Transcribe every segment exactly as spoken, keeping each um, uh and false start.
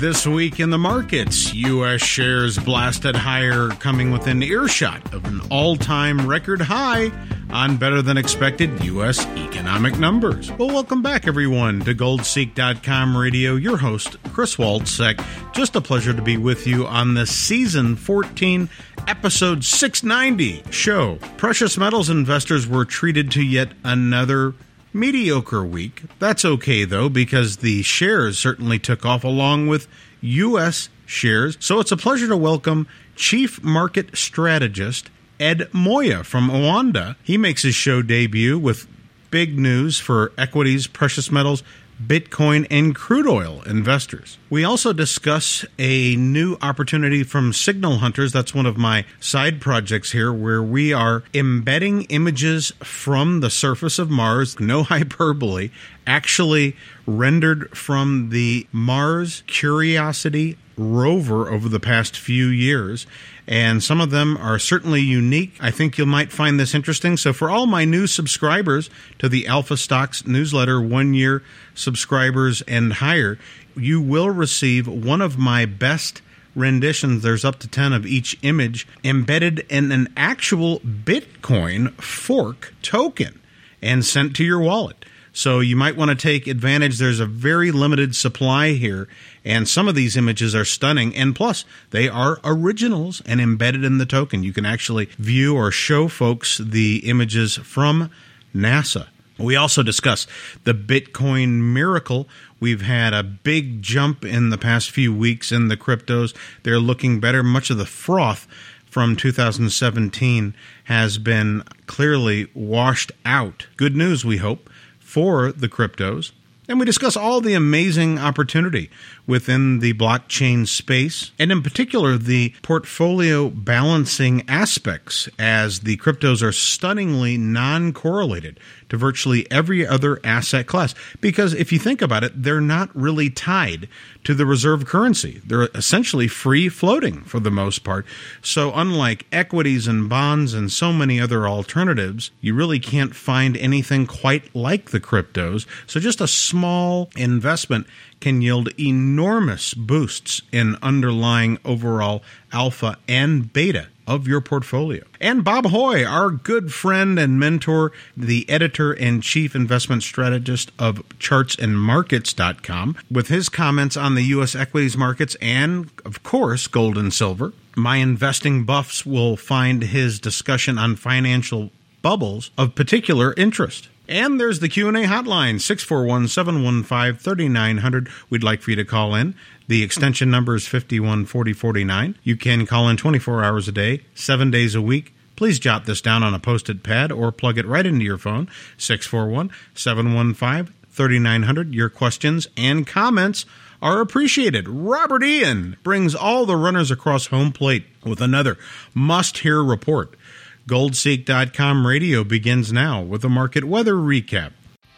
This week in the markets, U S shares blasted higher, coming within earshot of an all-time record high on better-than-expected U S economic numbers. Well, welcome back, everyone, to Gold Seek dot com Radio. Your host, Chris Walczek. Just a pleasure to be with you on the Season fourteen, Episode six ninety show. Precious metals investors were treated to yet another mediocre week. That's okay, though, because the shares certainly took off along with U S shares. So it's a pleasure to welcome Chief Market Strategist Ed Moya from Oanda. He makes his show debut with big news for equities, precious metals, Bitcoin, and crude oil investors. We also discuss a new opportunity from Signal Hunters. That's one of my side projects here, where we are embedding images from the surface of Mars, no hyperbole, actually rendered from the Mars Curiosity rover over the past few years. And some of them are certainly unique. I think you might find this interesting. So for all my new subscribers to the Alpha Stocks newsletter, one-year subscribers and higher, you will receive one of my best renditions. There's up to ten of each image embedded in an actual Bitcoin fork token and sent to your wallet. So you might want to take advantage. There's a very limited supply here, and some of these images are stunning. And plus, they are originals and embedded in the token. You can actually view or show folks the images from NASA. We also discuss the Bitcoin miracle. We've had a big jump in the past few weeks in the cryptos. They're looking better. Much of the froth from two thousand seventeen has been clearly washed out. Good news, we hope, for the cryptos. And we discuss all the amazing opportunity within the blockchain space, and in particular, the portfolio balancing aspects, as the cryptos are stunningly non-correlated to virtually every other asset class. Because if you think about it, they're not really tied to the reserve currency. They're essentially free floating for the most part. So unlike equities and bonds and so many other alternatives, you really can't find anything quite like the cryptos. So just a small investment can yield enormous boosts in underlying overall alpha and beta of your portfolio. And Bob Hoye, our good friend and mentor, the editor and chief investment strategist of charts and markets dot com, with his comments on the U S equities markets and, of course, gold and silver. My investing buffs will find his discussion on financial bubbles of particular interest. And there's the Q and A hotline, six four one, seven one five, three nine zero zero. We'd like for you to call in. The extension number is five one four zero four nine. You can call in twenty-four hours a day, seven days a week. Please jot this down on a post-it pad or plug it right into your phone, six four one, seven one five, three nine zero zero. Your questions and comments are appreciated. Robert Ian brings all the runners across home plate with another must-hear report. Gold Seek dot com Radio begins now with a market weather recap.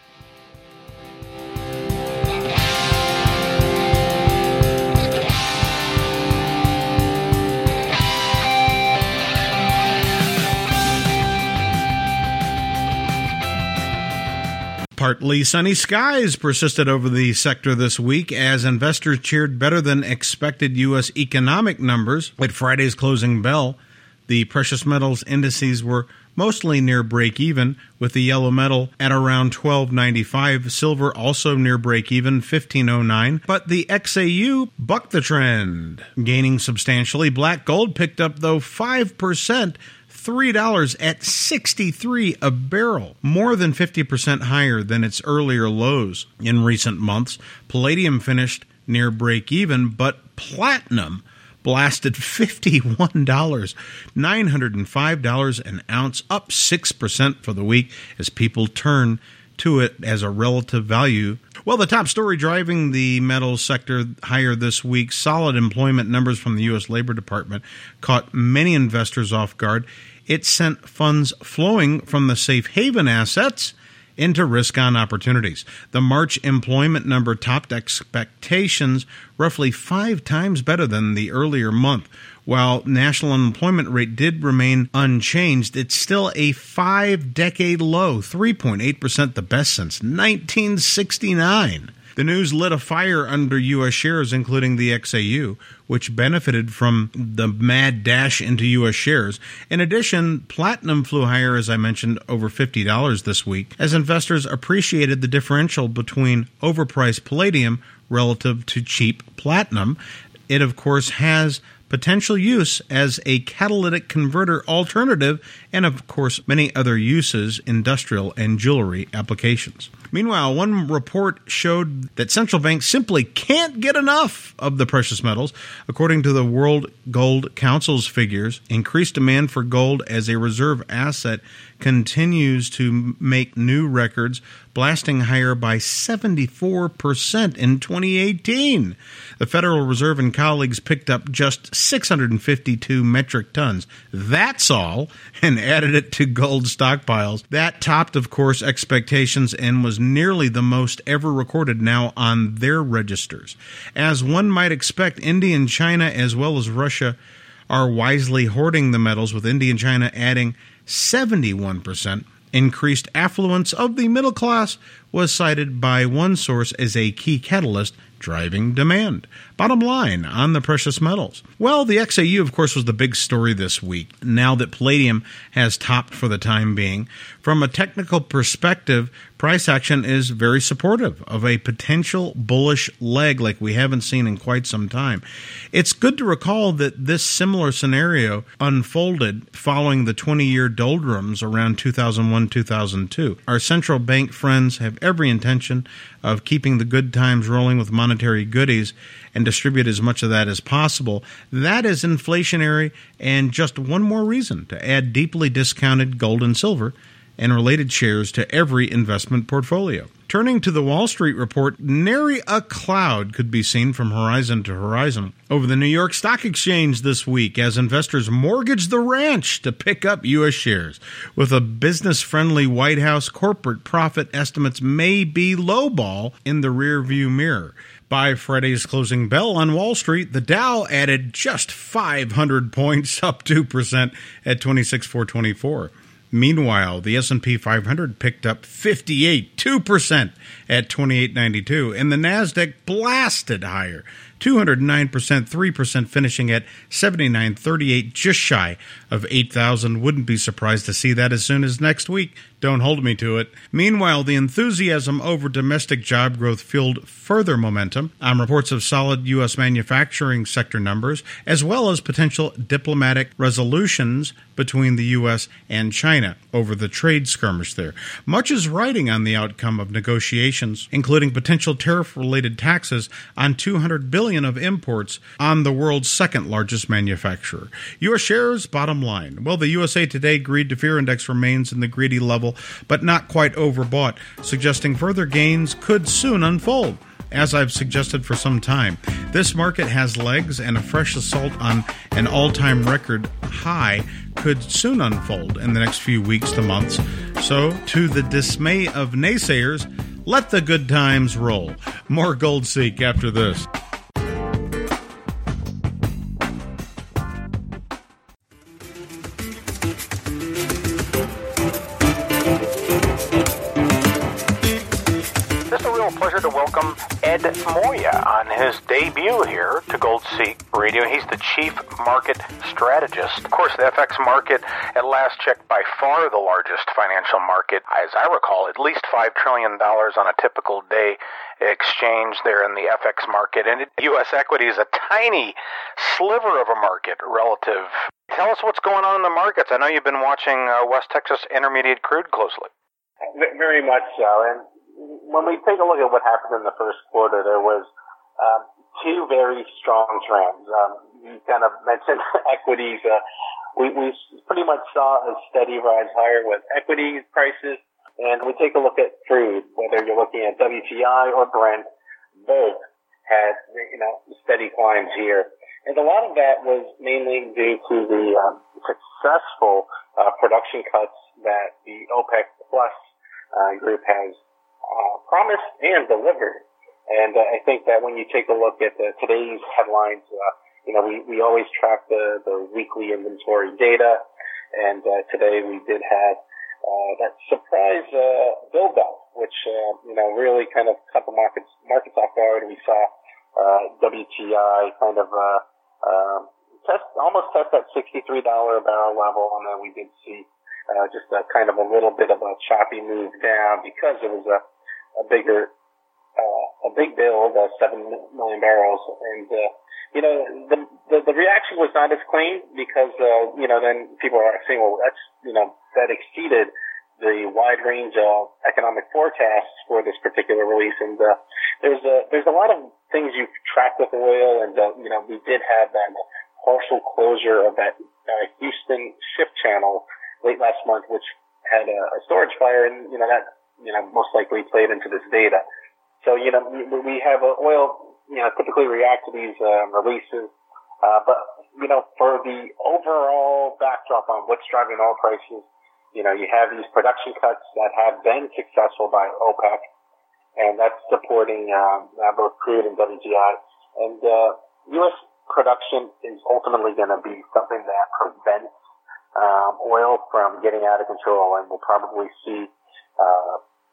Partly sunny skies persisted over the sector this week as investors cheered better than expected U S economic numbers at Friday's closing bell. The precious metals indices were mostly near break-even, with the yellow metal at around twelve ninety-five, silver also near break-even, fifteen oh nine, but the X A U bucked the trend, gaining substantially. Black gold picked up, though, five percent, three dollars at sixty-three a barrel, more than fifty percent higher than its earlier lows in recent months. Palladium finished near break-even, but platinum blasted fifty-one dollars, nine hundred five dollars an ounce, up six percent for the week as people turn to it as a relative value. Well, the top story driving the metals sector higher this week, solid employment numbers from the U S Labor Department, caught many investors off guard. It sent funds flowing from the safe haven assets into risk-on opportunities. The March employment number topped expectations roughly five times better than the earlier month. While national unemployment rate did remain unchanged, it's still a five-decade low, three point eight percent, the best since nineteen sixty-nine. The news lit a fire under U S shares, including the X A U, which benefited from the mad dash into U S shares. In addition, platinum flew higher, as I mentioned, over fifty dollars this week, as investors appreciated the differential between overpriced palladium relative to cheap platinum. It, of course, has potential use as a catalytic converter alternative, and of course many other uses, industrial and jewelry applications. Meanwhile, one report showed that central banks simply can't get enough of the precious metals. According to the World Gold Council's figures, increased demand for gold as a reserve asset continues to make new records, blasting higher by seventy-four percent in twenty eighteen. The Federal Reserve and colleagues picked up just six hundred fifty-two metric tons. That's all, and added it to gold stockpiles. That topped, of course, expectations and was nearly the most ever recorded now on their registers. As one might expect, India and China, as well as Russia, are wisely hoarding the metals, with India and China adding seventy-one percent. Increased affluence of the middle class was cited by one source as a key catalyst driving demand. Bottom line on the precious metals. Well, the X A U, of course, was the big story this week, now that palladium has topped for the time being. From a technical perspective, price action is very supportive of a potential bullish leg like we haven't seen in quite some time. It's good to recall that this similar scenario unfolded following the twenty-year doldrums around two thousand one to two thousand two. Our central bank friends have every intention of keeping the good times rolling with monetary goodies and distribute as much of that as possible. That is inflationary, and just one more reason to add deeply discounted gold and silver and related shares to every investment portfolio. Turning to the Wall Street report, nary a cloud could be seen from horizon to horizon over the New York Stock Exchange this week as investors mortgaged the ranch to pick up U S shares. With a business-friendly White House, corporate profit estimates may be lowball in the rearview mirror. By Friday's closing bell on Wall Street, the Dow added just five hundred points, up two percent at twenty-six thousand four hundred twenty-four. Meanwhile, the S and P five hundred picked up fifty-eight, two percent at twenty-eight ninety-two, and the Nasdaq blasted higher, two hundred nine percent, three percent, finishing at seventy-nine thirty-eight, just shy of eight thousand. Wouldn't be surprised to see that as soon as next week. Don't hold me to it. Meanwhile, the enthusiasm over domestic job growth fueled further momentum on reports of solid U S manufacturing sector numbers, as well as potential diplomatic resolutions between the U S and China over the trade skirmish there. Much is riding on the outcome of negotiations, including potential tariff-related taxes on two hundred billion dollars of imports on the world's second-largest manufacturer. U S shares, bottom line. Well, the U S A Today Greed to Fear Index remains in the greedy level, but not quite overbought, suggesting further gains could soon unfold. As I've suggested for some time, this market has legs, and a fresh assault on an all-time record high could soon unfold in the next few weeks to months. So, to the dismay of naysayers, let the good times roll. More Gold Seek after this. Pleasure to welcome Ed Moya on his debut here to Gold Seek Radio. He's the Chief Market Strategist. Of course, the F X market, at last check, by far the largest financial market. As I recall, at least five trillion dollars on a typical day exchange there in the F X market. And U S equity is a tiny sliver of a market relative. Tell us what's going on in the markets. I know you've been watching uh, West Texas Intermediate crude closely. Very much so. And when we take a look at what happened in the first quarter, there was um, two very strong trends. Um, you kind of mentioned equities. Uh, we, we pretty much saw a steady rise higher with equity prices. And we take a look at crude, whether you're looking at W T I or Brent, both had, you know, steady climbs here. And a lot of that was mainly due to the um, successful uh, production cuts that the OPEC Plus uh, group has Uh, promised and delivered. And uh, I think that when you take a look at the, today's headlines, uh, you know, we, we always track the, the weekly inventory data. And uh, today we did have uh, that surprise uh, build-up, which uh, uh, you know, really kind of cut the markets markets off guard. We saw uh, W T I kind of uh, uh, test almost test that sixty-three dollars a barrel level, and then we did see uh, just a kind of a little bit of a choppy move down because it was a, a bigger uh, a big build, uh, seven million barrels, and uh, you know the, the the reaction was not as clean because uh, you know then people are saying, well, that's you know that exceeded the wide range of economic forecasts for this particular release, and uh, there's a there's a lot of things you track with oil, and uh, you know we did have that partial closure of that uh, Houston ship channel late last month, which had a, a storage fire, and you know that you know most likely played into this data. So you know we, we have uh, oil you know typically react to these uh, releases, uh, but you know for the overall backdrop on what's driving oil prices. You know, you have these production cuts that have been successful by OPEC, and that's supporting um, both crude and W T I. And uh, U S production is ultimately going to be something that prevents um, oil from getting out of control, and we'll probably see uh,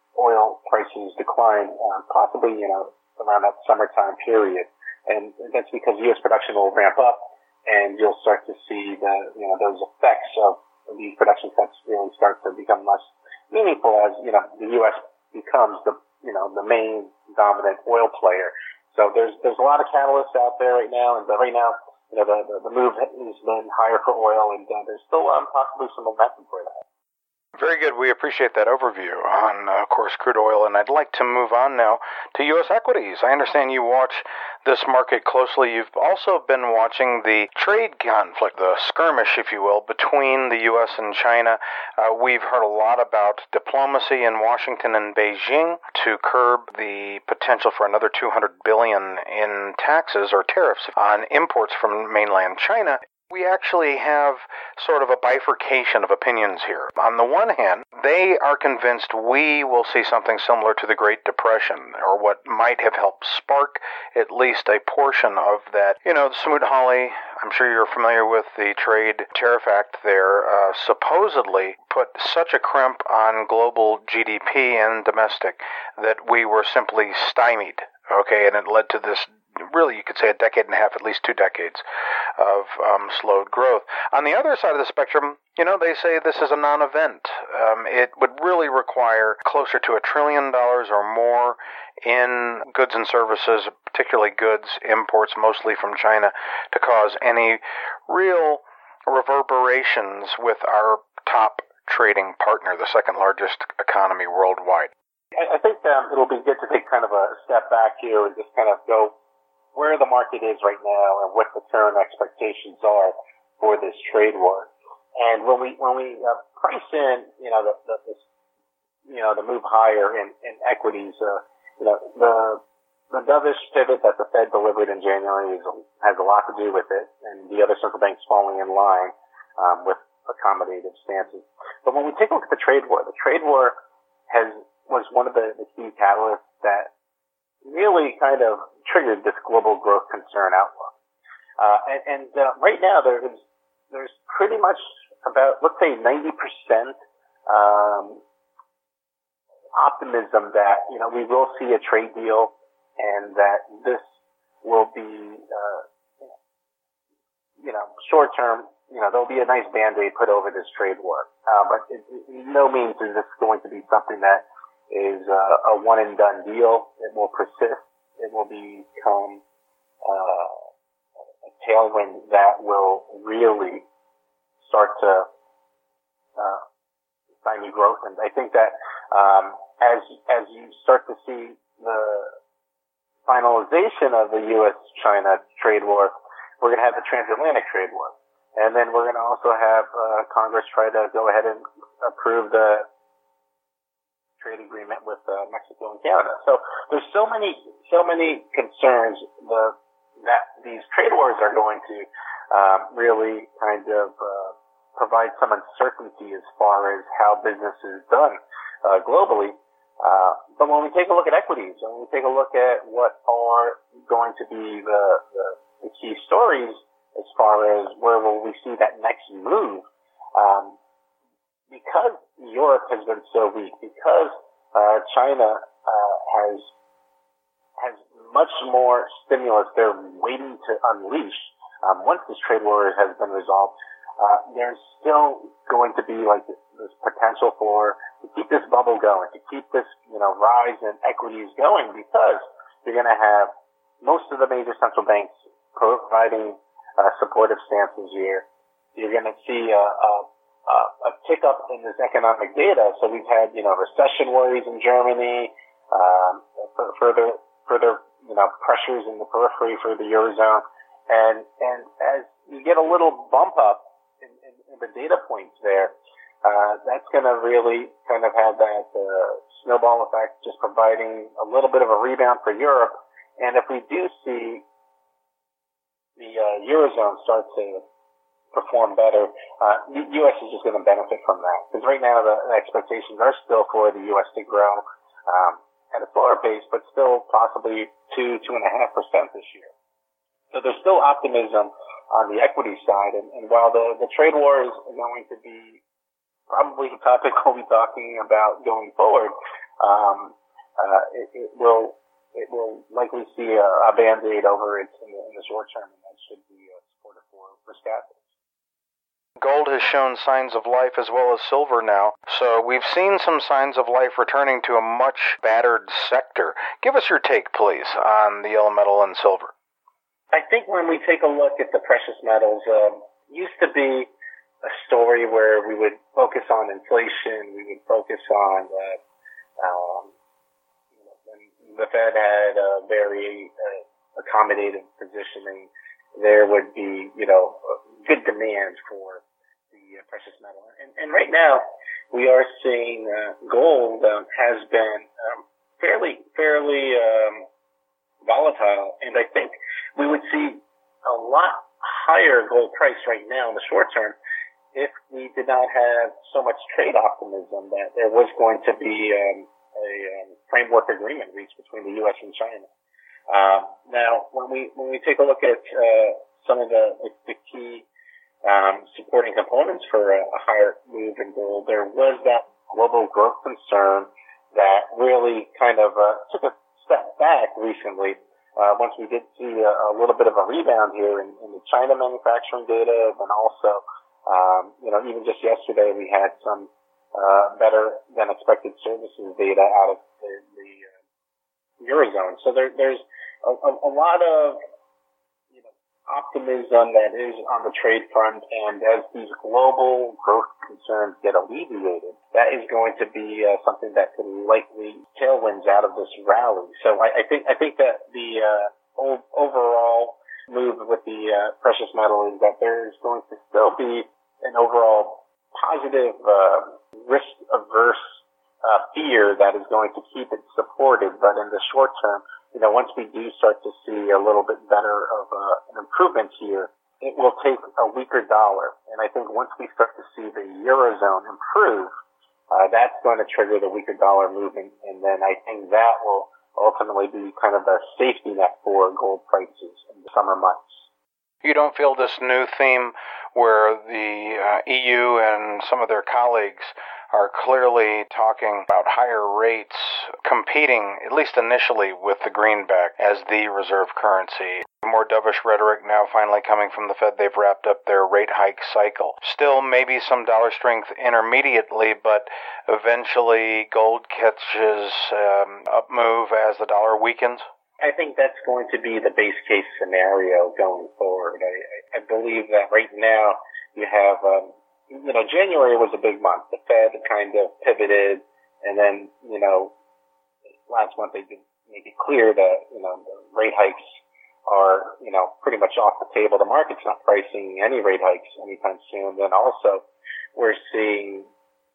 oil prices decline, um, possibly, you know, around that summertime period. And that's because U S production will ramp up, and you'll start to see the, you know, those effects of these production cuts really start to become less meaningful as, you know, the U S becomes the, you know, the main dominant oil player. So there's, there's a lot of catalysts out there right now, and right now, you know, the, the, the move has been higher for oil, and uh, there's still um, possibly some momentum for that. Very good. We appreciate that overview on, uh, of course, crude oil, and I'd like to move on now to U S equities. I understand you watch this market closely. You've also been watching the trade conflict, the skirmish, if you will, between the U S and China. Uh, we've heard a lot about diplomacy in Washington and Beijing to curb the potential for another two hundred billion dollars in taxes or tariffs on imports from mainland China. We actually have sort of a bifurcation of opinions here. On the one hand, they are convinced we will see something similar to the Great Depression, or what might have helped spark at least a portion of that. You know, Smoot-Hawley, I'm sure you're familiar with the Trade Tariff Act there, uh, supposedly put such a crimp on global G D P and domestic that we were simply stymied. Okay, and it led to this, really, you could say a decade and a half, at least two decades of um, slowed growth. On the other side of the spectrum, you know, they say this is a non-event. Um, it would really require closer to a trillion dollars or more in goods and services, particularly goods imports, mostly from China, to cause any real reverberations with our top trading partner, the second largest economy worldwide. I think um, it'll be good to take kind of a step back here and just kind of go where the market is right now and what the current expectations are for this trade war. And when we when we uh, price in, you know, the, the this, you know the move higher in, in equities, uh, you know, the the dovish pivot that the Fed delivered in January is, has a lot to do with it, and the other central banks falling in line um, with accommodative stances. But when we take a look at the trade war, the trade war has was one of the, the key catalysts that really kind of triggered this global growth concern outlook. Uh, and and uh, right now there is there's pretty much about, let's say, ninety percent um, optimism that, you know, we will see a trade deal and that this will be, uh, you know, short term. You know, there'll be a nice Band-Aid put over this trade war. Uh, but it, it, in no means is this going to be something that is uh, a one-and-done deal. It will persist. It will become uh, a tailwind that will really start to uh, find new growth. And I think that um, as as you start to see the finalization of the U S China trade war, we're going to have the transatlantic trade war. And then we're going to also have uh, Congress try to go ahead and approve the trade agreement with uh, Mexico and Canada. So there's so many, so many concerns the, that these trade wars are going to um, really kind of uh, provide some uncertainty as far as how business is done uh, globally. Uh, but when we take a look at equities, when we take a look at what are going to be the, the, the key stories as far as where will we see that next move, um, because Europe has been so weak, because uh, China has has much more stimulus they're waiting to unleash. Um, once this trade war has been resolved, uh, there's still going to be like this, this potential for to keep this bubble going, to keep this, you know, rise in equities going, because you're going to have most of the major central banks providing uh, supportive stances here. You're going to see a, a, a tick up in this economic data. So we've had, you know, recession worries in Germany, um, further, further, you know, pressures in the periphery for the Eurozone. And, and as you get a little bump up in, in, in the data points there, uh, that's going to really kind of have that, uh, snowball effect, just providing a little bit of a rebound for Europe. And if we do see the, uh, Eurozone start to perform better, uh, the U S is just going to benefit from that. Because right now the, the expectations are still for the U S to grow, um, at a slower pace, but still possibly two, two and a half percent this year. So there's still optimism on the equity side, and, and while the, the trade war is going to be probably a topic we'll be talking about going forward, um, uh, it, it will it will likely see a, a band-aid over it in the, in the short term, and that should be uh, supportive for risk assets. Gold has shown signs of life as well as silver now, so we've seen some signs of life returning to a much battered sector. Give us your take, please, on the yellow metal and silver. I think when we take a look at the precious metals, uh, used to be a story where we would focus on inflation, we would focus on, uh, um, you know, when the Fed had a very uh, accommodative positioning, there would be, you know, good demand for the uh, precious metal. And, and right now, we are seeing uh, gold um, has been um, fairly, fairly um, volatile, and I think we would see a lot higher gold price right now in the short term if we did not have so much trade optimism that there was going to be um, a um, framework agreement reached between the U S and China. Um, now, when we when we take a look at uh, some of the, the key um, supporting components for a, a higher move in gold, there was that global growth concern that really kind of uh, took a step back recently. Uh, once we did see a, a little bit of a rebound here in, in the China manufacturing data, and also, um, you know, even just yesterday we had some uh, better than expected services data out of the, the uh, Eurozone. So there, there's a, a, a lot of, you know, optimism that is on the trade front, and as these global growth concerns get alleviated, that is going to be uh, something that could likely tailwinds out of this rally. So I, I think I think that the uh, old, overall move with the uh, precious metal is that there is going to still be an overall positive, uh, risk-averse uh, fear that is going to keep it supported. But in the short term, you know, once we do start to see a little bit better of uh, an improvement here, it will take a weaker dollar. And I think once we start to see the Eurozone improve, uh, that's going to trigger the weaker dollar movement. And then I think that will ultimately be kind of a safety net for gold prices in the summer months. You don't feel this new theme where the uh, E U and some of their colleagues are clearly talking about higher rates, competing, at least initially, with the greenback as the reserve currency. More dovish rhetoric now finally coming from the Fed. They've wrapped up their rate hike cycle. Still maybe some dollar strength intermediately, but eventually gold catches um, up move as the dollar weakens. I think that's going to be the base case scenario going forward. I, I believe that right now you have, um, you know, January was a big month. The Fed kind of pivoted, and then, you know, last month they did make it clear that, you know, the rate hikes are, you know, pretty much off the table. The market's not pricing any rate hikes anytime soon. Then also we're seeing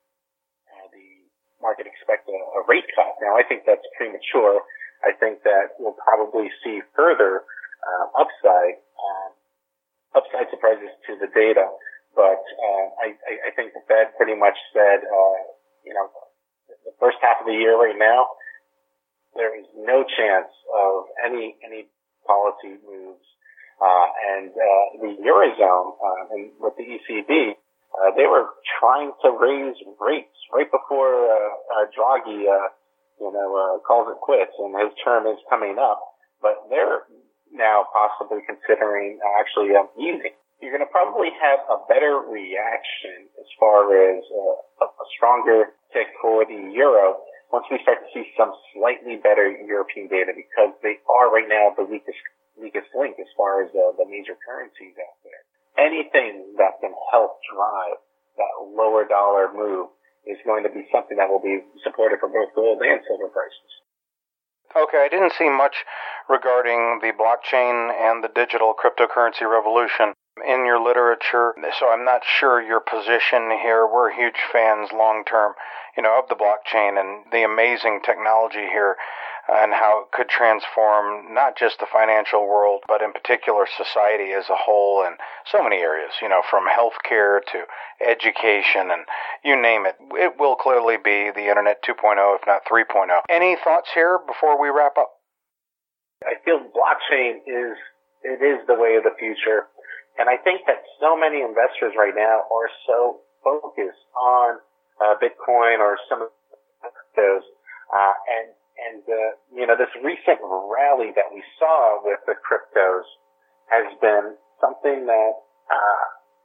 uh, the market expect a, a rate cut. Now, I think that's premature. I think that we'll probably see further uh, upside, uh, upside surprises to the data. But uh, I, I think the Fed pretty much said, uh, you know, the first half of the year right now, there is no chance of any any policy moves. Uh, and uh, the Eurozone uh, and with the E C B, uh, they were trying to raise rates right before uh, uh, Draghi, uh, you know, uh, calls it quits, and his term is coming up. But they're now possibly considering actually um, easing. You're going to probably have a better reaction as far as uh, a stronger tick for the euro once we start to see some slightly better European data, because they are right now the weakest weakest link as far as uh, the major currencies out there. Anything that can help drive that lower dollar move is going to be something that will be supported for both gold and silver prices. Okay, I didn't see much regarding the blockchain and the digital cryptocurrency revolution in your literature, so I'm not sure your position here. We're huge fans long-term, you know, of the blockchain and the amazing technology here and how it could transform not just the financial world, but in particular society as a whole in so many areas, you know, from healthcare to education and you name it. It will clearly be the Internet two point oh, if not three point oh. Any thoughts here before we wrap up? I feel blockchain is, it is the way of the future. And I think that so many investors right now are so focused on uh, Bitcoin or some of those, uh, and and uh, you know, this recent rally that we saw with the cryptos has been something that uh,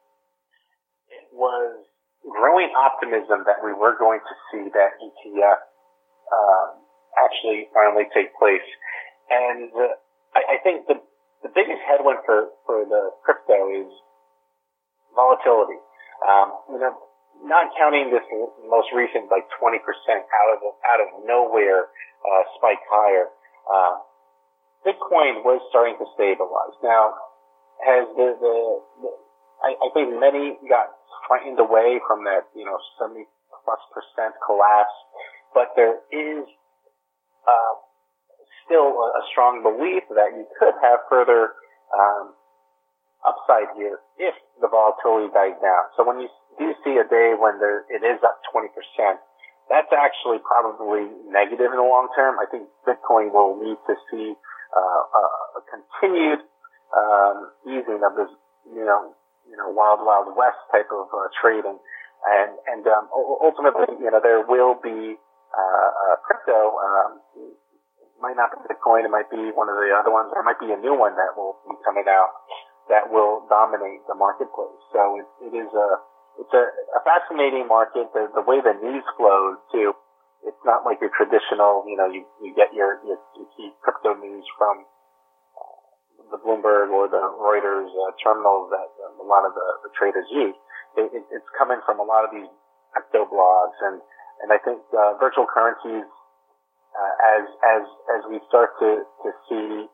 it was growing optimism that we were going to see that E T F uh, actually finally take place, and uh, I, I think the The biggest headwind for, for the crypto is volatility. Um, you know, not counting this most recent, like twenty percent out of, out of nowhere, uh, spike higher, uh, Bitcoin was starting to stabilize. Now, has the, the, the I, I think many got frightened away from that, you know, seventy plus percent collapse, but there is, uh, still a, a strong belief that you could have further um, upside here if the volatility dies down. So when you do see a day when there it is up twenty percent, that's actually probably negative in the long term. I think Bitcoin will need to see uh, a, a continued um, easing of this, you know, you know, wild wild west type of uh, trading, and and um, ultimately, you know, there will be uh, uh, crypto. Um, might not be Bitcoin, it might be one of the other ones, or it might be a new one that will be coming out that will dominate the marketplace. So it, it is a, it's a, a fascinating market. The, the way the news flows too, it's not like your traditional, you know, you, you get your, your, your key crypto news from uh, the Bloomberg or the Reuters uh, terminals that um, a lot of the, the traders use. It, it, it's coming from a lot of these crypto blogs, and, and I think uh, virtual currencies, Uh, as as as we start to to see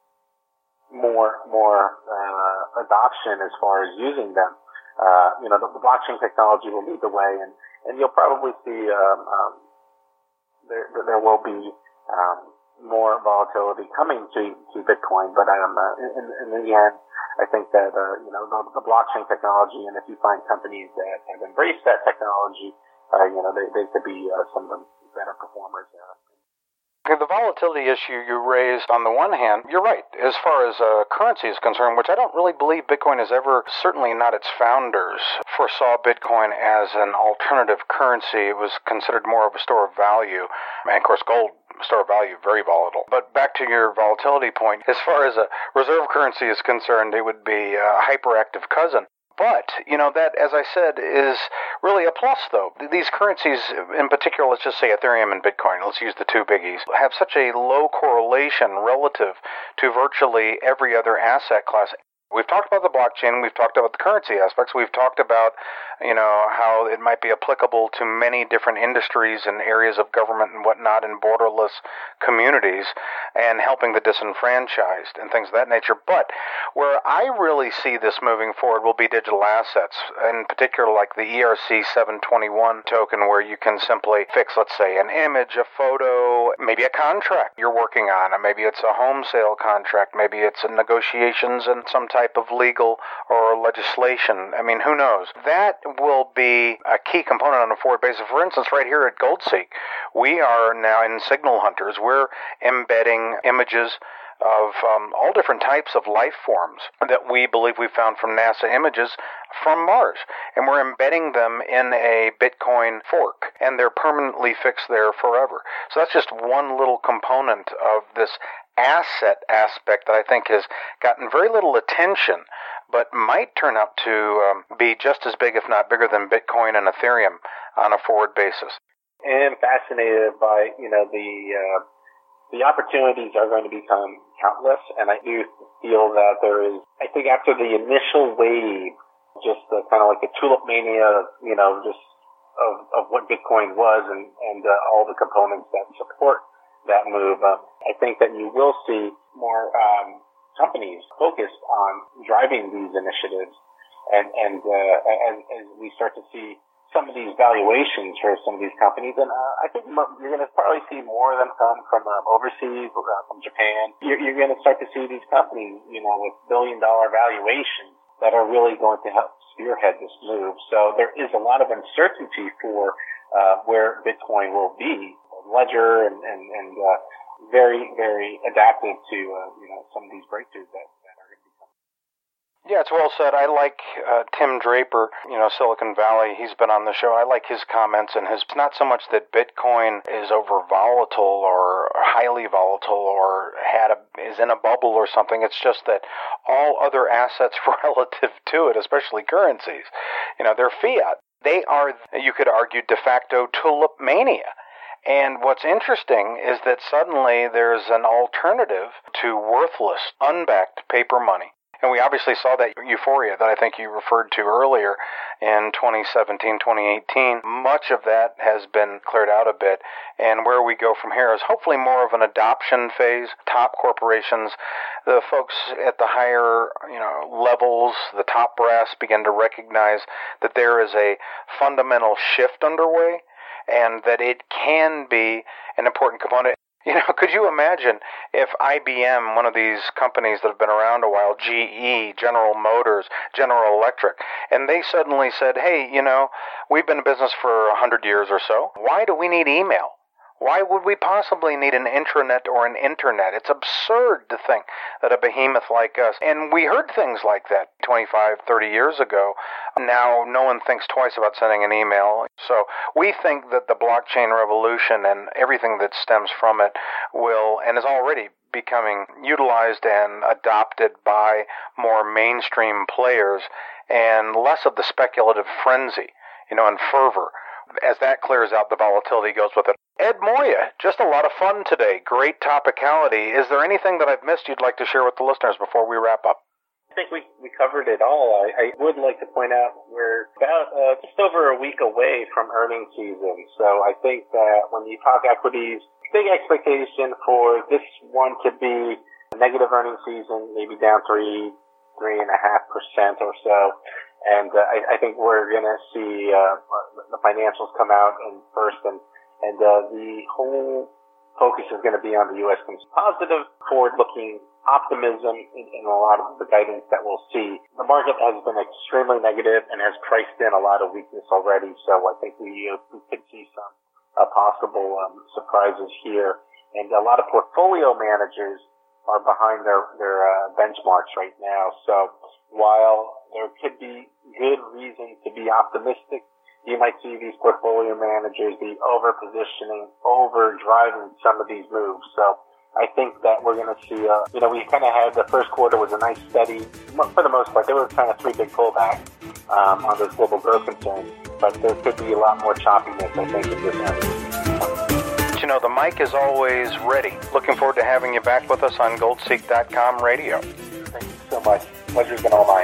more more uh, adoption as far as using them, uh, you know, the, the blockchain technology will lead the way, and and you'll probably see um, um, there there will be um, more volatility coming to to Bitcoin, but um, uh, in, in the end, I think that uh, you know the, the blockchain technology, and if you find companies that have embraced that technology, uh, you know, they they could be uh, some of the better performers. Uh, Okay, the volatility issue you raised, on the one hand, you're right, as far as uh, currency is concerned, which I don't really believe Bitcoin has ever, certainly not its founders, foresaw Bitcoin as an alternative currency. It was considered more of a store of value. And, of course, gold, store of value, very volatile. But back to your volatility point, as far as a reserve currency is concerned, it would be a hyperactive cousin. But, you know, that, as I said, is really a plus, though. These currencies, in particular, let's just say Ethereum and Bitcoin, let's use the two biggies, have such a low correlation relative to virtually every other asset class. We've talked about the blockchain, we've talked about the currency aspects, we've talked about, you know, how it might be applicable to many different industries and areas of government and whatnot in borderless communities and helping the disenfranchised and things of that nature. But where I really see this moving forward will be digital assets, in particular like the E R C seven twenty-one token, where you can simply fix, let's say, an image, a photo, maybe a contract you're working on, or maybe it's a home sale contract, maybe it's a negotiations and some type of legal or legislation. I mean, who knows? That will be a key component on a forward basis. For instance, right here at GoldSeek, we are now in Signal Hunters. We're embedding images of um, all different types of life forms that we believe we found from NASA images from Mars. And we're embedding them in a Bitcoin fork, and they're permanently fixed there forever. So that's just one little component of this asset aspect that I think has gotten very little attention, but might turn out to um, be just as big, if not bigger, than Bitcoin and Ethereum on a forward basis. And I'm fascinated by, you know, the uh, the opportunities are going to become countless, and I do feel that there is, I think after the initial wave, just the, kind of like the tulip mania, you know, just of, of what Bitcoin was and, and uh, all the components that support that move, uh, I think that you will see more um, companies focused on driving these initiatives, and, and uh, as, as we start to see some of these valuations for some of these companies, and uh, I think you're going to probably see more of them come from um, overseas, uh, from Japan. You're, you're going to start to see these companies, you know, with billion-dollar valuations that are really going to help spearhead this move. So there is a lot of uncertainty for uh, where Bitcoin will be. Ledger and and, and uh, very very adaptive to uh, you know some of these breakthroughs that, that are going to be coming. Yeah, it's well said. I like uh, Tim Draper, you know, Silicon Valley. He's been on the show. I like his comments and his. It's not so much that Bitcoin is over volatile or highly volatile or had a is in a bubble or something. It's just that all other assets relative to it, especially currencies, you know, they're fiat. They are, you could argue, de facto tulip mania. And what's interesting is that suddenly there's an alternative to worthless, unbacked paper money. And we obviously saw that euphoria that I think you referred to earlier in twenty seventeen, twenty eighteen. Much of that has been cleared out a bit. And where we go from here is hopefully more of an adoption phase. Top corporations, the folks at the higher, you know, levels, the top brass begin to recognize that there is a fundamental shift underway, and that it can be an important component. You know, could you imagine if I B M, one of these companies that have been around a while, G E, General Motors, General Electric, and they suddenly said, hey, you know, we've been in business for a hundred years or so. Why do we need email? Why would we possibly need an intranet or an internet? It's absurd to think that a behemoth like us, and we heard things like that twenty-five, thirty years ago. Now no one thinks twice about sending an email. So we think that the blockchain revolution and everything that stems from it will, and is already becoming utilized and adopted by more mainstream players, and less of the speculative frenzy, you know, and fervor. As that clears out, the volatility goes with it. Ed Moya, just a lot of fun today. Great topicality. Is there anything that I've missed you'd like to share with the listeners before we wrap up? I think we, we covered it all. I, I would like to point out we're about uh, just over a week away from earnings season. So I think that when you talk equities, big expectation for this one to be a negative earnings season, maybe down three, three and a half percent or so. And uh, I, I think we're going to see uh, the financials come out in first, and and uh, the whole focus is going to be on the U S positive, forward-looking optimism in, in a lot of the guidance that we'll see. The market has been extremely negative and has priced in a lot of weakness already, so I think we, uh, we could see some uh, possible um, surprises here. And a lot of portfolio managers are behind their, their uh, benchmarks right now, so while there could be good reason to be optimistic, you might see these portfolio managers be over-positioning, over-driving some of these moves. So I think that we're going to see, uh, you know, we kind of had the first quarter was a nice steady, for the most part, there were kind of three big pullbacks um, on those global growth concerns, but there could be a lot more choppiness, I think, in this area. You know, the mic is always ready. Looking forward to having you back with us on gold seek dot com radio. Thank you so much. Pleasure's been all mine.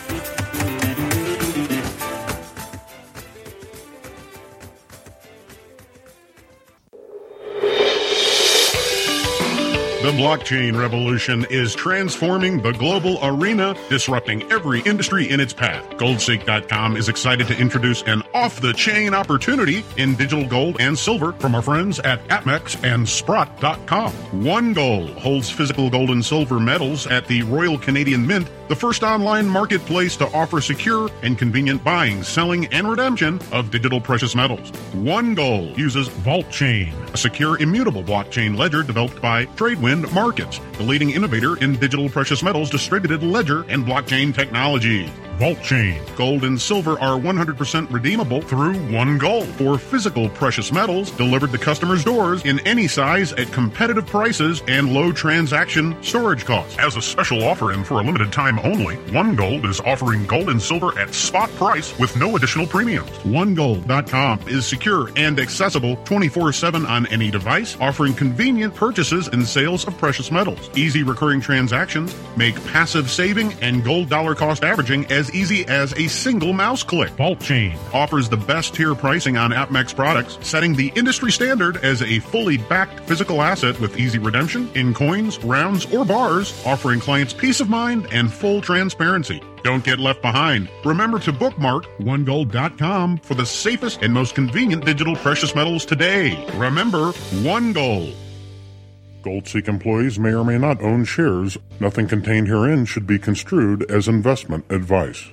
The blockchain revolution is transforming the global arena, disrupting every industry in its path. gold seek dot com is excited to introduce an off-the-chain opportunity in digital gold and silver from our friends at APMEX and Sprott dot com. One Gold holds physical gold and silver metals at the Royal Canadian Mint, the first online marketplace to offer secure and convenient buying, selling, and redemption of digital precious metals. OneGold uses VaultChain, a secure, immutable blockchain ledger developed by Tradewind Markets, the leading innovator in digital precious metals distributed ledger and blockchain technology. VaultChain. Gold and silver are one hundred percent redeemable through OneGold for physical precious metals delivered to customers' doors in any size at competitive prices and low transaction storage costs. As a special offer and for a limited time only, OneGold is offering gold and silver at spot price with no additional premiums. one gold dot com is secure and accessible twenty-four seven on any device, offering convenient purchases and sales of precious metals. Easy recurring transactions make passive saving and gold dollar cost averaging as easy as a single mouse click. VaultChain offers the best tier pricing on AppMex products, setting the industry standard as a fully backed physical asset with easy redemption in coins, rounds, or bars, offering clients peace of mind and full transparency. Don't get left behind. Remember to bookmark one gold dot com for the safest and most convenient digital precious metals today. Remember, OneGold. GoldSeek employees may or may not own shares. Nothing contained herein should be construed as investment advice.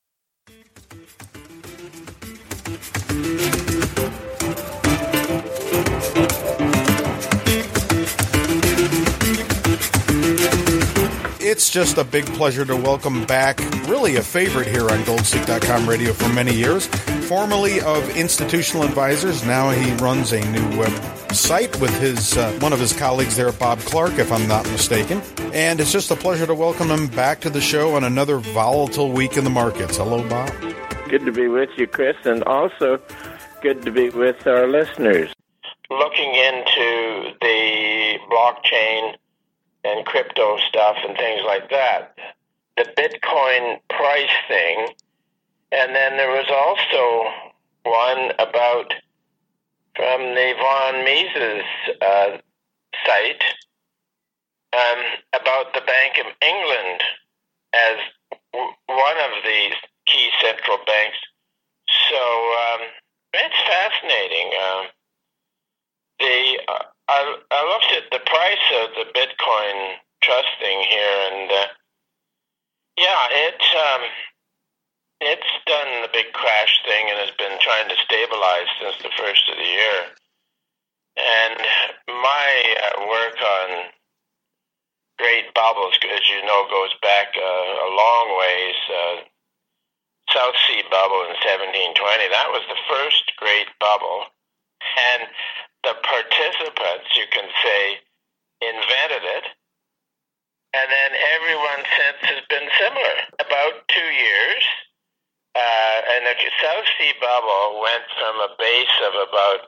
It's just a big pleasure to welcome back, really a favorite here on gold seek dot com radio for many years, formerly of Institutional Advisors. Now he runs a new website with his uh, one of his colleagues there, Bob Clark, if I'm not mistaken. And it's just a pleasure to welcome him back to the show on another volatile week in the markets. Hello, Bob. Good to be with you, Chris, and also good to be with our listeners. Looking into the blockchain and crypto stuff and things like that. The Bitcoin price thing. And then there was also one about, from the Von Mises uh, site, um, about the Bank of England as w- one of the key central banks. So um, it's fascinating. Um, the uh, I, I looked at the price of the Bitcoin trust thing here, and uh, yeah, it um, it's done the big crash thing and has been trying to stabilize since the first of the year. And my uh, work on great bubbles, as you know, goes back uh, a long ways. Uh, South Sea bubble in seventeen twenty, that was the first great bubble, and the participants, you can say, invented it, and then everyone since has been similar. About two years, uh, and the South Sea bubble went from a base of about,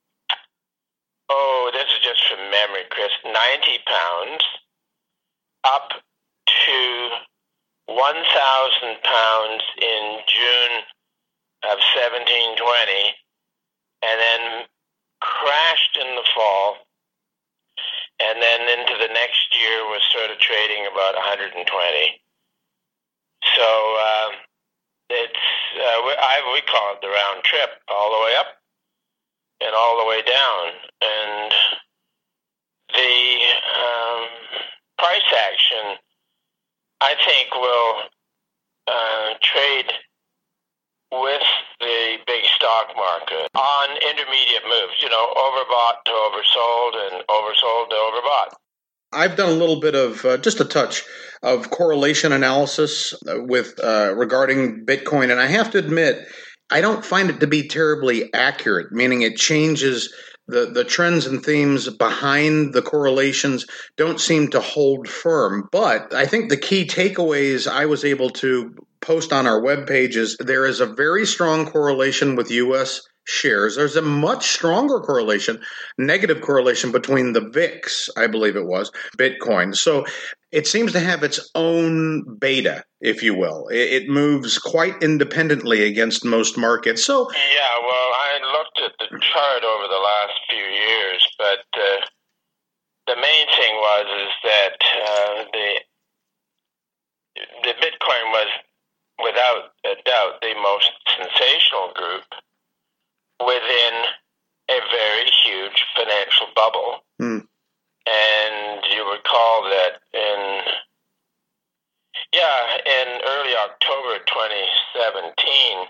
oh, this is just from memory, Chris, ninety pounds, up to one thousand pounds in June of seventeen twenty, and then crashed in the fall, and then into the next year was sort of trading about one hundred twenty. So uh, it's uh, we, I, we call it the round trip, all the way up and all the way down. And the um, price action, I think, will uh, trade with the big stock market on intermediate moves, you know, overbought to oversold and oversold to overbought. I've done a little bit of, uh, just a touch of correlation analysis with uh, regarding Bitcoin, and I have to admit, I don't find it to be terribly accurate, meaning it changes the, the trends and themes behind the correlations don't seem to hold firm. But I think the key takeaways I was able to post on our web pages, there is a very strong correlation with U S shares. There's a much stronger correlation, negative correlation between the V I X, I believe it was, Bitcoin. So it seems to have its own beta, if you will. It, it moves quite independently against most markets. So yeah, well, I looked at the chart over the last few years, but uh, the main thing was is that uh, the the Bitcoin was, without a doubt, the most sensational group within a very huge financial bubble. Mm. And you recall that in Yeah, in early October twenty seventeen,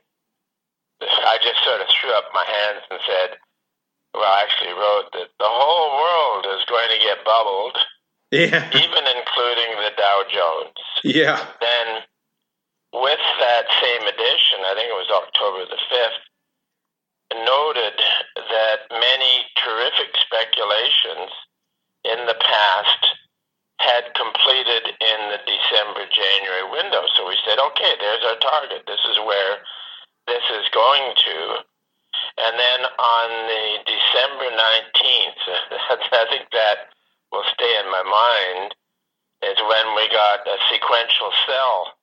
I just sort of threw up my hands and said, well, I actually wrote that the whole world is going to get bubbled, yeah, even including the Dow Jones. Yeah. Then with that same edition, I think it was October the fifth, noted that many terrific speculations in the past had completed in the December-January window. So we said, okay, there's our target. This is where this is going to. And then on the December nineteenth, I think that will stay in my mind, is when we got a sequential sell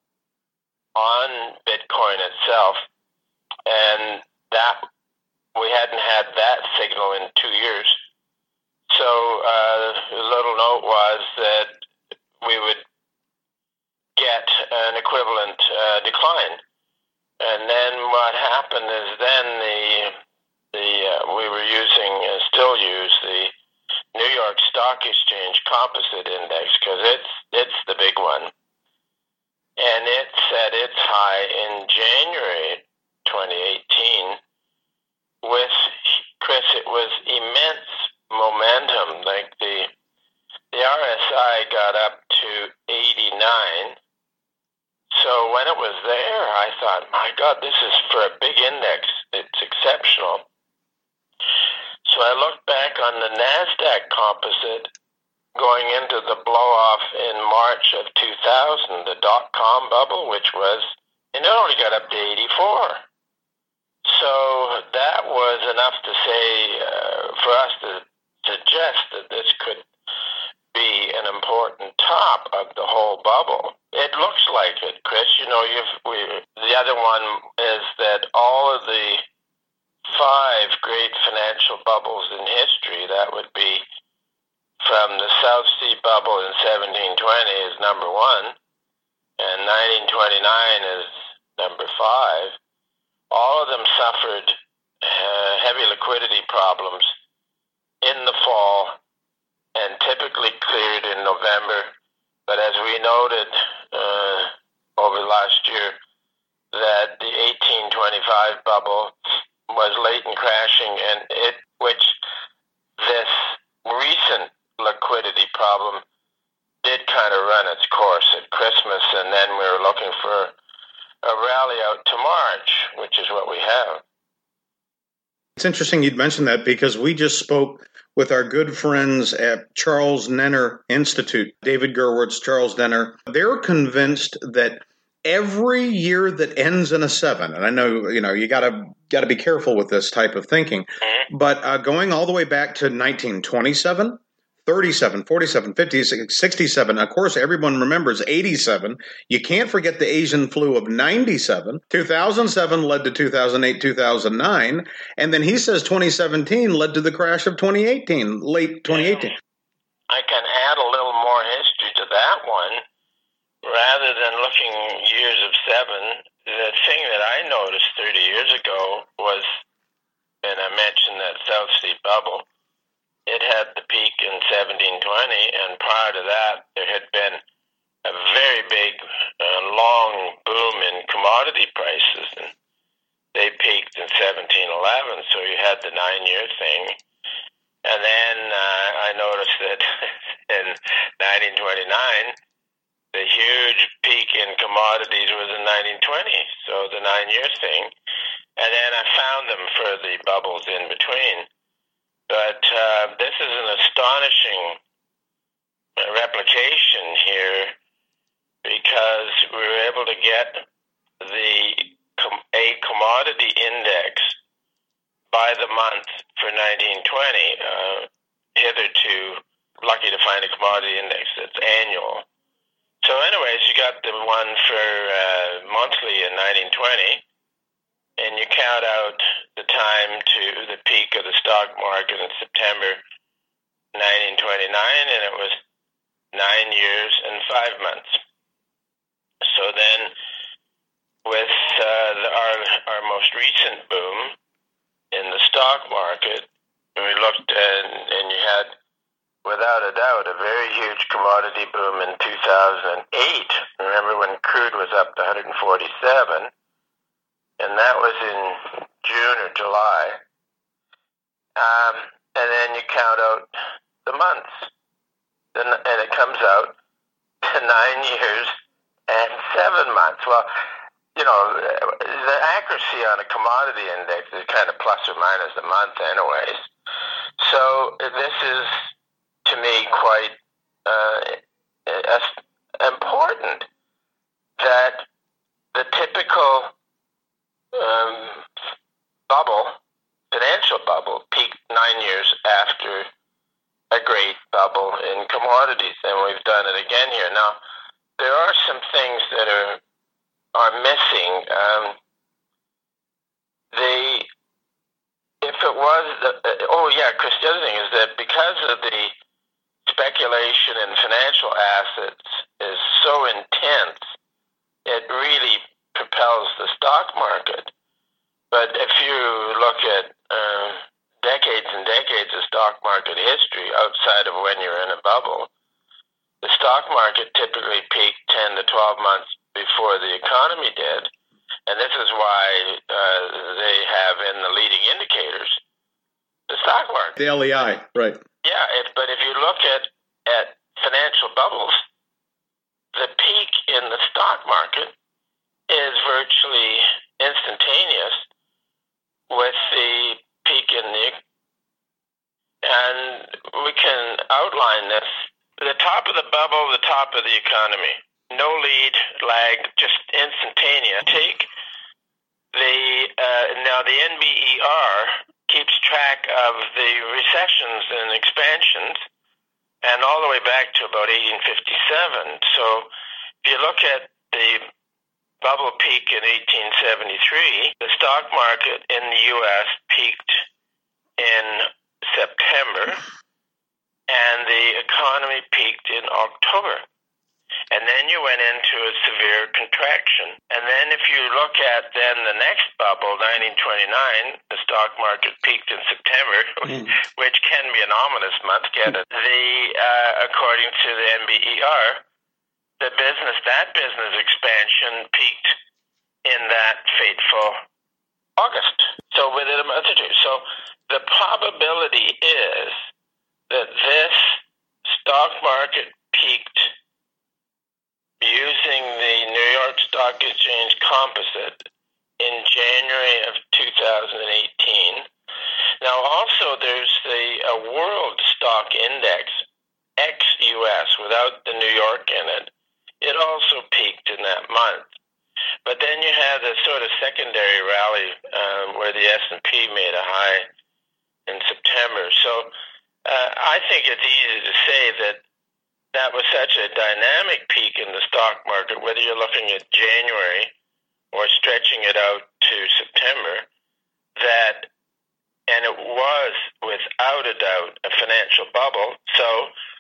on Bitcoin itself. And that we hadn't had that signal in two years. So uh, the little note was that we would get an equivalent uh, decline. And then what happened is then the the uh, we were using, uh, still use the New York Stock Exchange Composite Index, because it's it's the big one, and it set its high in January twenty eighteen. With Chris, it was immense momentum. Like the the R S I got up to eighty-nine. So when it was there, I thought, my God, this is for a big index. It's exceptional. So I looked back on the NASDAQ composite going into the blow-off in March of two thousand, the dot-com bubble, which was, and it only got up to eighty-four. So that was enough to say, uh, for us to suggest that this could be an important top of the whole bubble. It looks like it, Chris. You know, you've we, the other one is that all of the five great financial bubbles in history, that would be from the South Sea bubble in seventeen twenty is number one, and nineteen twenty-nine is number five. All of them suffered uh, heavy liquidity problems in the fall and typically cleared in November. But as we noted uh, over last year, that the eighteen twenty-five bubble was late in crashing, and it, which this recent liquidity problem did kind of run its course at Christmas, and then we were looking for a rally out to March, which is what we have. It's interesting you'd mention that, because we just spoke with our good friends at Charles Nenner Institute, David Gerwitz, Charles Nenner. They're convinced that every year that ends in a seven, and I know, you know, you gotta gotta be careful with this type of thinking, mm-hmm. but uh, going all the way back to nineteen twenty-seven, thirty-seven, forty-seven, fifty, sixty-seven. Of course, everyone remembers eighty-seven. You can't forget the Asian flu of ninety-seven. two thousand seven led to two thousand eight, two thousand nine. And then he says twenty seventeen led to the crash of twenty eighteen, late twenty eighteen. I can add a little more history to that one. Rather than looking years of seven, the thing that I noticed thirty years ago was, and I mentioned that South Sea bubble, it had the peak in seventeen twenty, and prior to that, there had been a very big, uh, long boom in commodity prices, and they peaked in seventeen eleven, so you had the nine-year thing. And then uh, I noticed that in nineteen twenty-nine, the huge peak in commodities was in nineteen twenty, so the nine-year thing. And then I found them for the bubbles in between. But uh, this is an astonishing replication here, because we were able to get the a commodity index by the month for nineteen twenty. Uh, hitherto, lucky to find a commodity index that's annual. So anyways, you got the one for uh, monthly in nineteen twenty, and you count out the time to the peak of the stock market in September nineteen twenty-nine, and it was nine years and five months. So then, with uh, the, our our most recent boom in the stock market, we looked and, and you had, without a doubt, a very huge commodity boom in two thousand eight. remember when crude was up to one forty-seven, and that was in June or July. Um, and then you count out the months, and it comes out to nine years and seven months. Well, you know, the accuracy on a commodity index is kind of plus or minus a month anyways. So this is, to me, quite uh, important that the typical um, bubble, financial bubble, peaked nine years after a great bubble in commodities, and we've done it again here. Now, there are some things that are are missing. Um, the if it was the, oh yeah, Chris, the other thing is that because of the speculation in financial assets is so intense, it really propels the stock market. But if you look at uh, decades and decades of stock market history outside of when you're in a bubble, the stock market typically peaked ten to twelve months before the economy did. And this is why uh, they have in the leading indicators the stock market. The L E I, right. Yeah, if, but if you look at, at financial bubbles, the peak in the stock market is virtually instantaneous with the peak in the, and we can outline this. The top of the bubble, the top of the economy. No lead, lag, just instantaneous. Take the, uh, now the N B E R keeps track of the recessions and expansions, and all the way back to about eighteen fifty-seven. So if you look at the bubble peak in eighteen seventy-three, the stock market in the U S peaked in September, and the economy peaked in October. And then you went into a severe contraction. And then if you look at then the next bubble, nineteen twenty-nine, the stock market peaked in September, mm. which can be an ominous month, can it? The, uh, according to the N B E R, the business, that business expansion peaked in that fateful August. So within a month or two. So the probability is that this stock market peaked using the New York Stock Exchange Composite in January of two thousand eighteen. Now also there's the uh, World Stock Index, ex-U S, without the New York in it. It also peaked in that month. But then you had a sort of secondary rally um, where the S and P made a high in September. So uh, I think it's easy to say that that was such a dynamic peak in the stock market, whether you're looking at January or stretching it out to September, that, and it was without a doubt a financial bubble. So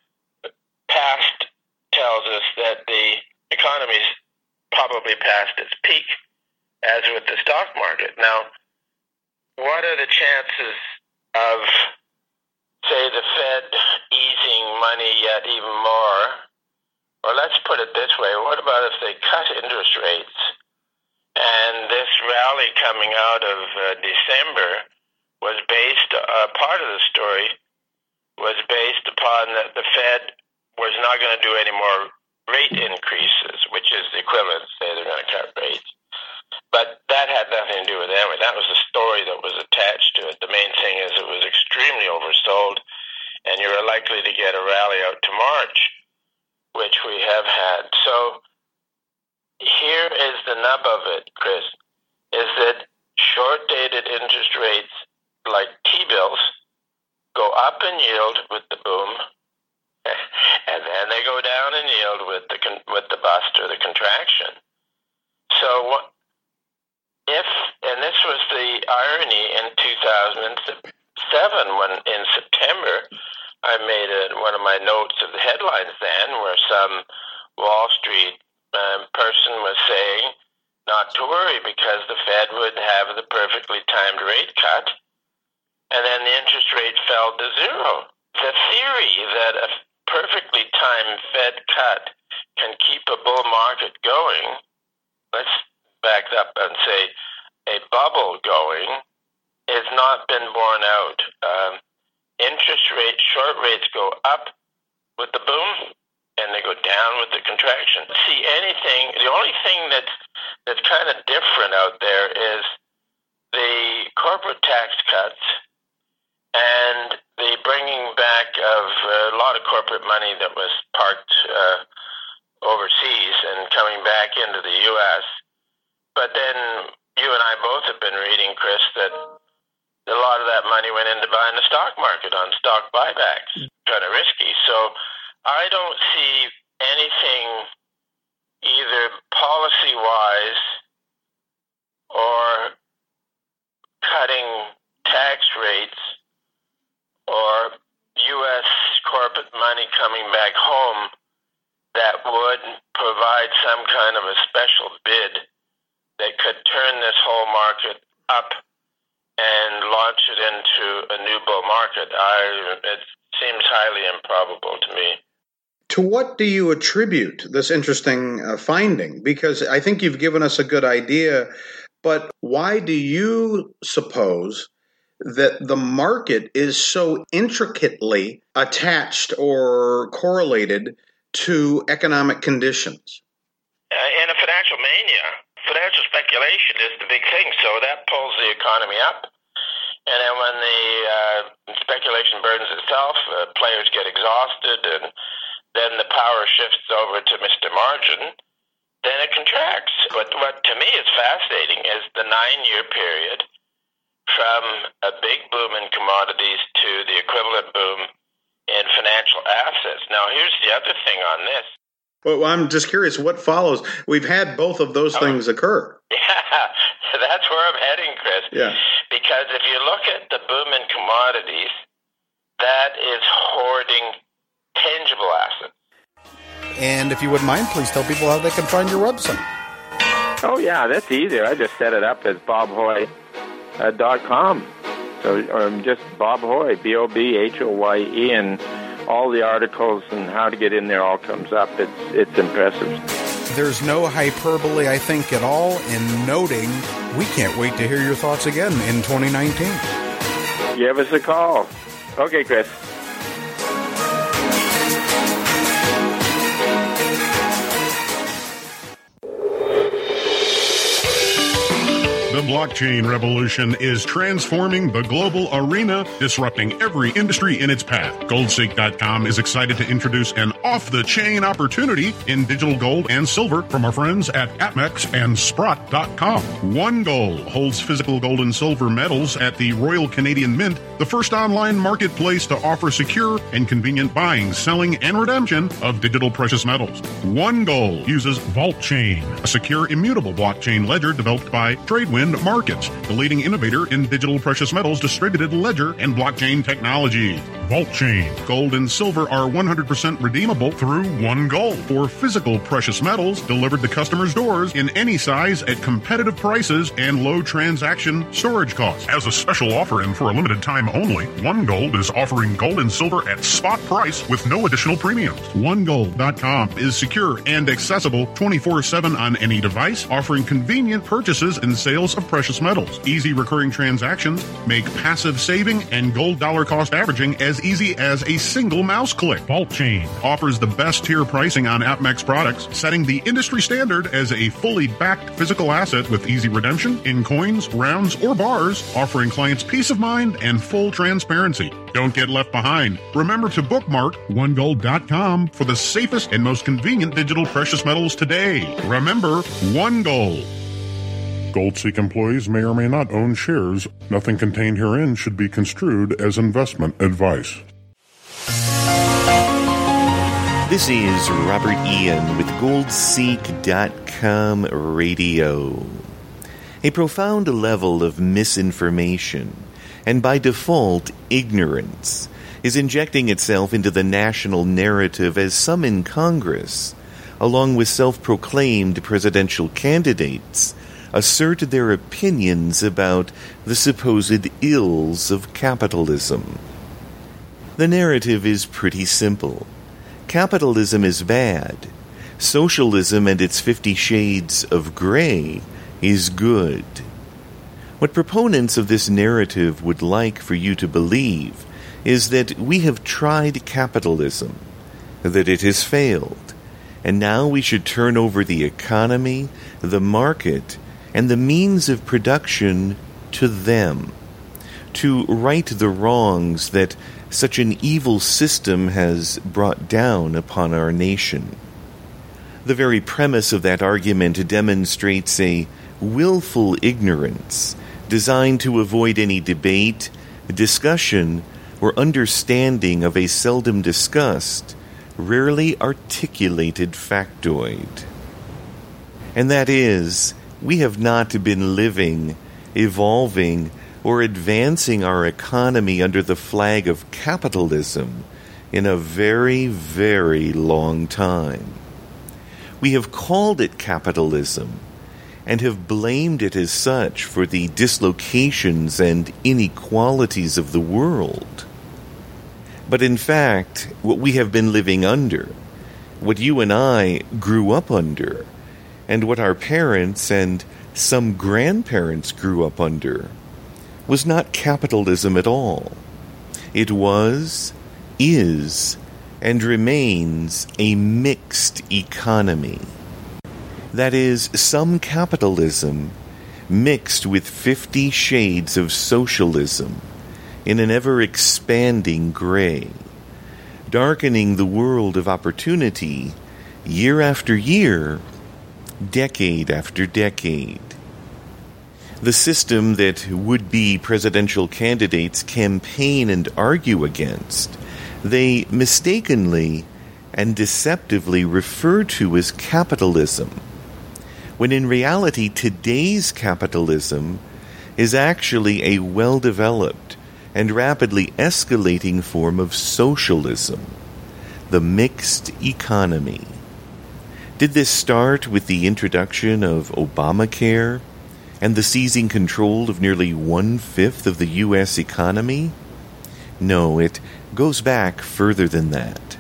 past tells us that the economy's probably past its peak, as with the stock market. Now, what are the chances of, say, the Fed easing money yet even more? Or let's put it this way, what about if they cut interest rates and this rally coming out of uh, December was based, uh, part of the story was based upon that the Fed was not going to do any more rate increases, which is the equivalent to say they're going to cut rates. But that had nothing to do with Emory. That was a story that was attached to it. The main thing is it was extremely oversold, and you were likely to get a rally out to March, which we have had. So here is the nub of it, Chris, is that short-dated interest rates like T-bills go up in yield with the boom, and then they go down in yield with the con- with the bust or the contraction. So what if, and this was the irony in two thousand seven, when in September I made a, one of my notes of the headlines then, where some Wall Street um, person was saying not to worry because the Fed would have the perfectly timed rate cut, and then the interest rate fell to zero. The theory that a perfectly timed Fed cut can keep a bull market going, let's back up and say a bubble going, has not been borne out. Um, interest rates, short rates go up with the boom, and they go down with the contraction. See anything, the only thing that's, that's kind of different out there is the corporate tax cuts and the bringing back of a lot of corporate money that was parked uh, overseas and coming back into the U S. But then you and I both have been reading, Chris, that a lot of that money went into buying the stock market on stock buybacks. Kind of risky. So I don't see anything either policy-wise or cutting tax rates or U S corporate money coming back home that would provide some kind of a special bid that could turn this whole market up and launch it into a new bull market. I, it seems highly improbable to me. To what do you attribute this interesting uh, finding? Because I think you've given us a good idea, but why do you suppose that the market is so intricately attached or correlated to economic conditions? Uh, in a financial mania, financial speculation is the big thing, so that pulls the economy up. And then when the uh, speculation burns itself, uh, players get exhausted, and then the power shifts over to Mister Margin, then it contracts. But what to me is fascinating is the nine-year period from a big boom in commodities to the equivalent boom in financial assets. Now, here's the other thing on this. Well, I'm just curious, what follows? We've had both of those oh, things occur. Yeah, that's where I'm heading, Chris. Yeah. Because if you look at the boom in commodities, that is hoarding tangible assets. And if you wouldn't mind, please tell people how they can find your website. Oh, yeah, that's easy. I just set it up as bob hoye dot com. So, or just Bob Hoye, B O B H O Y E, and all the articles and how to get in there all comes up. It's it's impressive. There's no hyperbole, I think, at all in noting we can't wait to hear your thoughts again in twenty nineteen. Give us a call. Okay, Chris. The blockchain revolution is transforming the global arena, disrupting every industry in its path. Goldseek dot com is excited to introduce an off-the-chain opportunity in digital gold and silver from our friends at APMEX and Sprott dot com. One Gold holds physical gold and silver metals at the Royal Canadian Mint, the first online marketplace to offer secure and convenient buying, selling, and redemption of digital precious metals. One Gold uses VaultChain, a secure, immutable blockchain ledger developed by Tradewind Markets, the leading innovator in digital precious metals, distributed ledger, and blockchain technology. VaultChain. Gold and silver are one hundred percent redeemable through One Gold for physical precious metals delivered to customers' doors in any size at competitive prices and low transaction storage costs. As a special offer and for a limited time only, One Gold is offering gold and silver at spot price with no additional premiums. One Gold dot com is secure and accessible twenty-four seven on any device, offering convenient purchases and sales of precious metals. Easy recurring transactions make passive saving and gold dollar cost averaging as easy as a single mouse click. VaultChain offers the best tier pricing on APMEX products, setting the industry standard as a fully backed physical asset with easy redemption in coins, rounds, or bars, offering clients peace of mind and full transparency. Don't get left behind. Remember to bookmark One Gold dot com for the safest and most convenient digital precious metals today. Remember, One Gold. Goldseek employees may or may not own shares. Nothing contained herein should be construed as investment advice. This is Robert Ian with Goldseek dot com Radio. A profound level of misinformation, and by default, ignorance, is injecting itself into the national narrative as some in Congress, along with self-proclaimed presidential candidates, assert their opinions about the supposed ills of capitalism. The narrative is pretty simple. Capitalism is bad. Socialism and its fifty shades of gray is good. What proponents of this narrative would like for you to believe is that we have tried capitalism, that it has failed, and now we should turn over the economy, the market, and the means of production to them, to right the wrongs that such an evil system has brought down upon our nation. The very premise of that argument demonstrates a willful ignorance designed to avoid any debate, discussion, or understanding of a seldom discussed, rarely articulated factoid. And that is, we have not been living, evolving, or advancing our economy under the flag of capitalism in a very, very long time. We have called it capitalism and have blamed it as such for the dislocations and inequalities of the world. But in fact, what we have been living under, what you and I grew up under, and what our parents and some grandparents grew up under, was not capitalism at all. It was, is, and remains a mixed economy. That is, some capitalism mixed with fifty shades of socialism in an ever-expanding gray, darkening the world of opportunity year after year, decade after decade. The system that would-be presidential candidates campaign and argue against, they mistakenly and deceptively refer to as capitalism, when in reality today's capitalism is actually a well-developed and rapidly escalating form of socialism, the mixed economy. Did this start with the introduction of Obamacare and the seizing control of nearly one-fifth of the U S economy? No, it goes back further than that.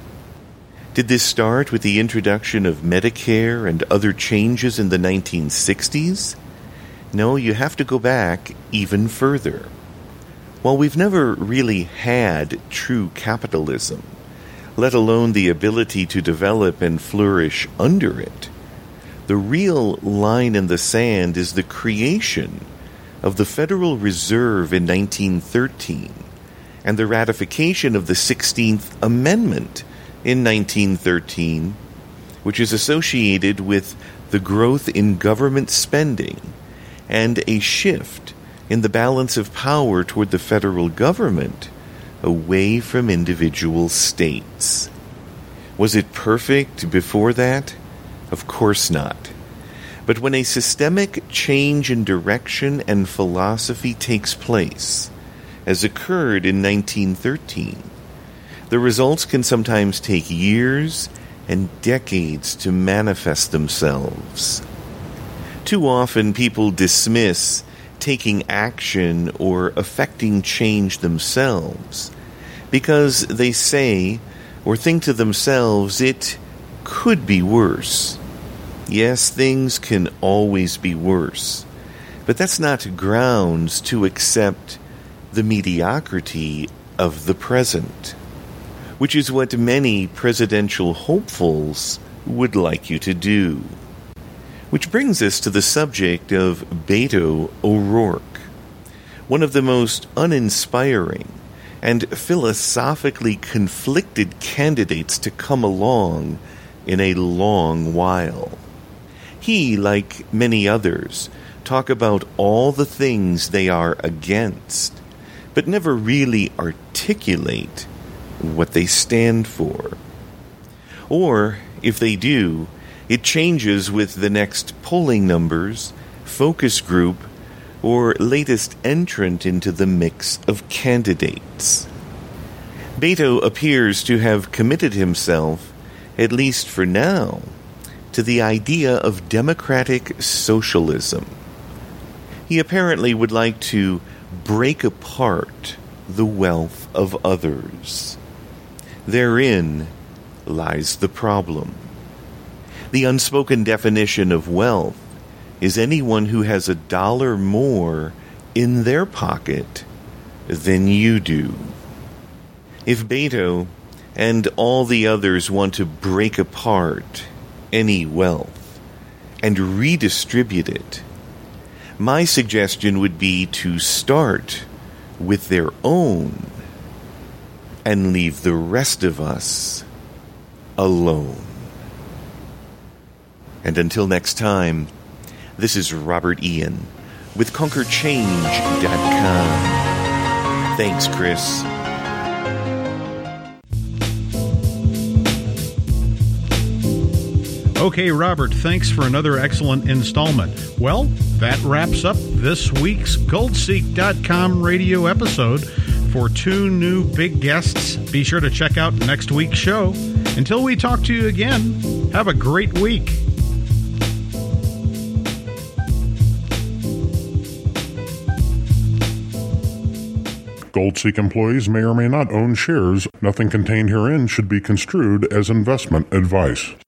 Did this start with the introduction of Medicare and other changes in the nineteen sixties? No, you have to go back even further. While we've never really had true capitalism, let alone the ability to develop and flourish under it, the real line in the sand is the creation of the Federal Reserve in nineteen thirteen and the ratification of the sixteenth Amendment in nineteen thirteen, which is associated with the growth in government spending and a shift in the balance of power toward the federal government away from individual states. Was it perfect before that? Of course not. But when a systemic change in direction and philosophy takes place, as occurred in nineteen thirteen, the results can sometimes take years and decades to manifest themselves. Too often people dismiss taking action or affecting change themselves because they say or think to themselves it could be worse. Yes, things can always be worse, but that's not grounds to accept the mediocrity of the present, which is what many presidential hopefuls would like you to do. Which brings us to the subject of Beto O'Rourke, one of the most uninspiring and philosophically conflicted candidates to come along in a long while. He, like many others, talk about all the things they are against, but never really articulate what they stand for. Or, if they do, it changes with the next polling numbers, focus group, or latest entrant into the mix of candidates. Beto appears to have committed himself, at least for now, to the idea of democratic socialism. He apparently would like to break apart the wealth of others. Therein lies the problem. The unspoken definition of wealth is anyone who has a dollar more in their pocket than you do. If Beto and all the others want to break apart any wealth and redistribute it, my suggestion would be to start with their own and leave the rest of us alone. And until next time, this is Robert Ian with Conquer Change dot com. Thanks, Chris. Okay, Robert, thanks for another excellent installment. Well, that wraps up this week's Gold Seek dot com radio episode. For two new big guests, be sure to check out next week's show. Until we talk to you again, have a great week. GoldSeek employees may or may not own shares. Nothing contained herein should be construed as investment advice.